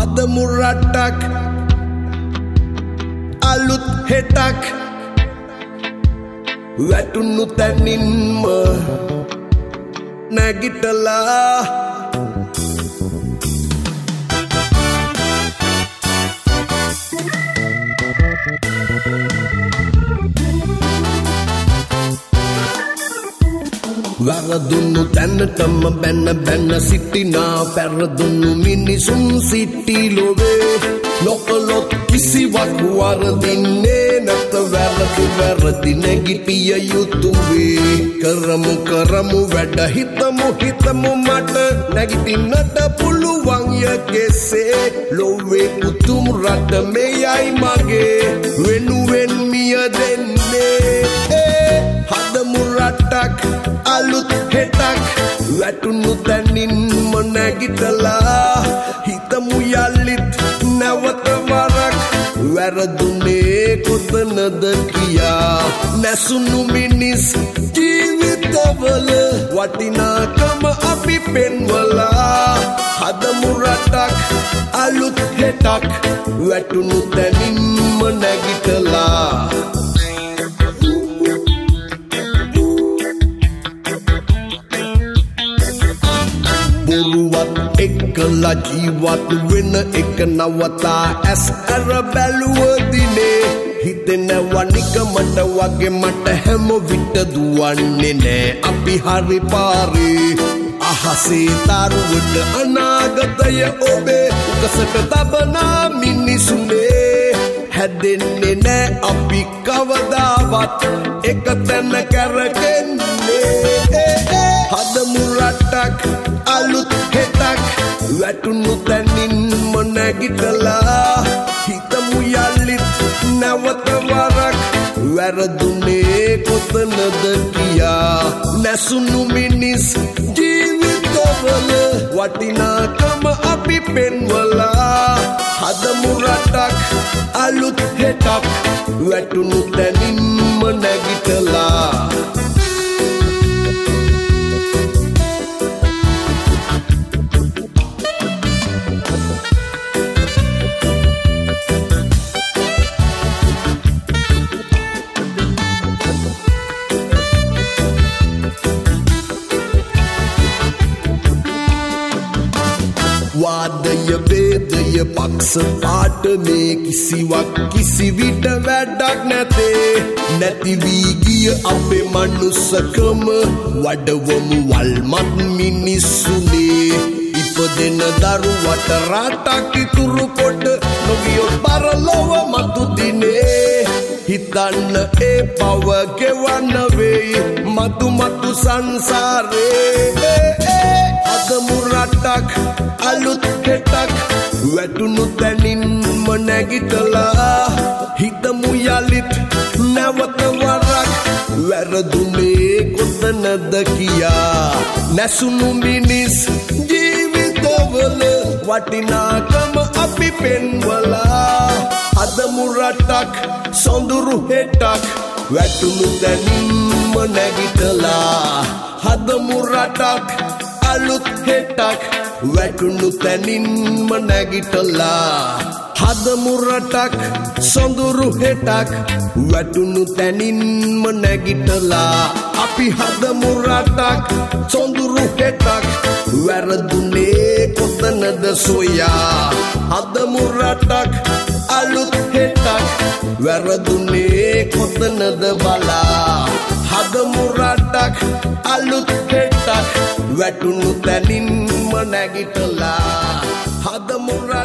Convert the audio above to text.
හදමු රටක් අලුත් හෙටක් වැටුණු තැනින්ම නැගිටලා වැරදුණු තැනටම බැන සිටිනා පැරදුණු මිනිසුන් සිටි ලොවේ නොකළොත් කිසිවක් වරදින්නේ නැත වැරදි නැගිටිය යුතුවේ කරමු වැඩ හිතමු මට නැගිටින්නට පුළුවන් කෙසේ ලොවේ උතුම් රට මෙයයි මගේ වෙනුවෙන් මිය දෙන්නේ හදමු රටක් අලුත් හෙටක් වැටුණු තැනින්ම නැගිටලා හිතමු යලිත් නැවත වරක් වැරදුනේ කොතනද කියා නැසුණු මිනිස් ජීවිතවල වටිනාකම අපි පෙන්වලා හදමු රටක් අලුත් හෙටක් වැටුණු තැනින්ම නැගිටලා බොරුවත් එක්කලා ජීවත් වෙන එක නවතා ඇස් අර බැලුවදිනේ හිතෙනවා නිකමට වගේ මට හැම විට දුවන්නේ නෑ අපි හරි පාරේ අහසේ තරුවට අනාගතය ඔබේ උකසට තබනා මිනිසුනේ හැදෙන්නේ නෑ අපි කවදාවත් එක තැන කරගෙන්නේ හදමු රටක් අලුත් හෙටක් වැටුණු තැනින්ම නැගිටලා හිතමු යලිත් නැවත වරක් වැරදුනේ කොතනද කියා නැසුණු මිනිස් ජීවිතවල වටිනාකම අපි පෙන්වලා හදමු රටක් අලුත් හෙටක් වැටුණු තැනින්ම නැගිටලා වාදය වේදය පක්ෂ පාට මේ කිසිවක් කිසිවිට වැඩක් නැතේ නැති වී ගිය අපේ මනුස්සකම වඩවමු වල්මත් මිනිස්සුනේ ඉපදෙන දරුවට රටක් ඉතුරු කොට නොගියොත් පරලොව මතු දිනේ හිතන්න ඒ පව ගෙවන්න වෙයි මතු සංසාරේ හදමු රටක් අලුත් හෙටක් වැටුණු තැනින්ම නැගිටලා හිතමු යලිත් නැවත වරක් වැරදුනේ කොතනද කියා නැසුණු මිනිස් ජීවිතවල වටිනාකම අපි පෙන්වලා හදමු රටක් සොඳුරු හෙටක් වැටුණු තැනින්ම නැගිටලා හදමු රටක් අලුත් හෙටක් වැටුණු තැනින්ම නැගිටලා හදමු රටක් සොඳුරු හෙටක් වැටුණු තැනින්ම නැගිටලා අපි හදමු රටක් සොඳුරු හෙටක් වැරදුනේ කොතනද සොයා හදමු රටක් අලුත් හෙටක් වැරදුනේ කොතනද බලා හදමු රටක් අලුත් හෙටක් වැටුණු තැනින්ම නැගිටලා හදමු